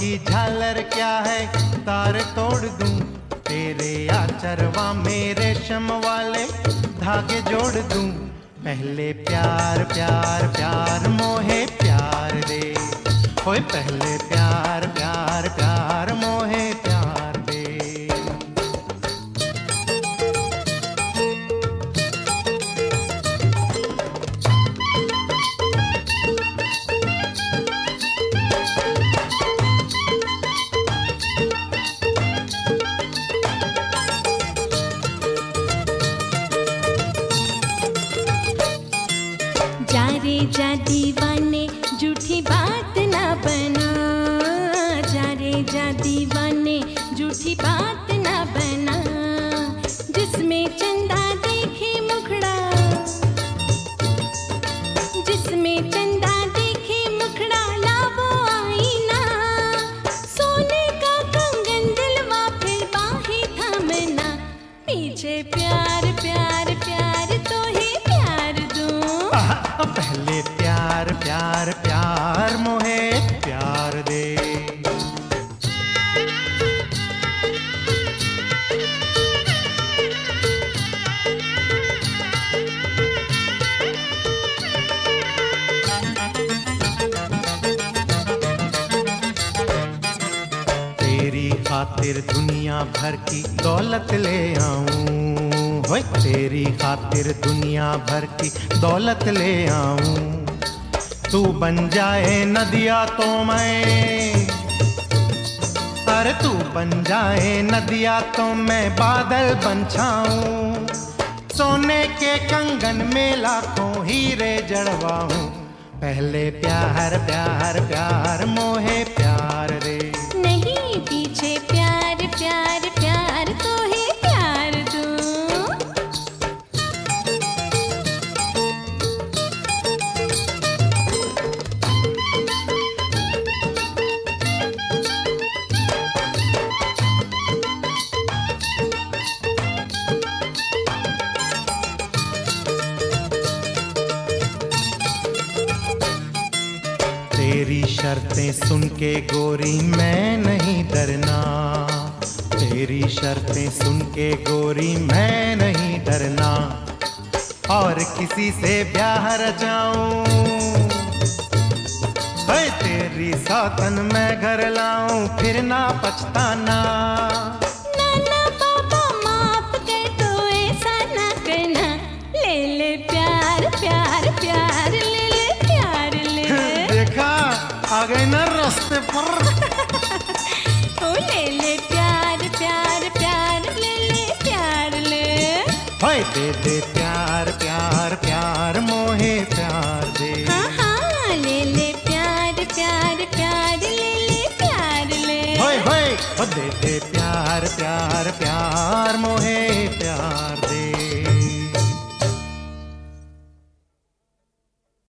की झालर क्या है तार तोड़ दूं, तेरे आचरवा मेरे रेशम वाले धागे जोड़ दूं। पहले प्यार प्यार प्यार मोहे प्यार दे, ओए पहले प्यार प्यार प्यार मोहे प्यार दे। जा रे जा दीवाने झूठी बात ना बना, जा रे जा दीवाने झूठी बात ना बना। जिसमें चंदा देखे मुखड़ा, जिसमें चंदा देखे मुखड़ा लावो आईना। सोने का कंगन दिलवा फिर बाहें थामना, पीछे प्यार प्यार प्यार तो ही प्यार दूं। पहले प्यार प्यार प्यार मोहे प्यार दे। तेरी खातिर दुनिया भर की दौलत ले आऊं, होए तेरी खातिर दुनिया भर की दौलत ले आऊं। तू बन जाए नदिया तो मैं, अरे तू बन जाए नदिया तो मैं बादल बन छाऊं। सोने के कंगन में लाखों हीरे जड़वाऊं। पहले प्यार प्यार प्यार मोहे प्यार दे। नहीं पीछे प्यार प्यार प्यार तो ही प्यार दूं। तेरी शर्तें सुन के गोरी मैं नहीं डरना, तेरी शर्तें सुन के गोरी मैं नहीं डरना। और किसी से ब्याह रचाऊं, है तेरी सौतन मैं घर लाऊं फिर ना पछताना। नाना पापा माफ कर दो ऐसा ना करना, ले ले प्यार प्यार प्यार ले ले प्यार ले। देखा आ गए ना रास्ते पर। ओ ले ले प्यार प्यार प्यार ले ले प्यार ले। होए दे दे प्यार प्यार प्यार मोहे प्यार दे। हाँ हाँ ले ले प्यार प्यार प्यार ले ले प्यार ले। होए होए दे दे प्यार प्यार प्यार मोहे प्यार।